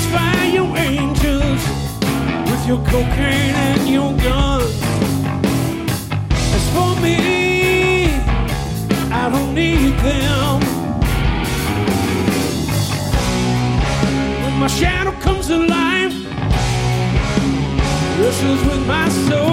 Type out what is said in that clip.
satisfy your angels with your cocaine and your guns. As for me, I don't need them. When my shadow comes alive, wrestles with my soul.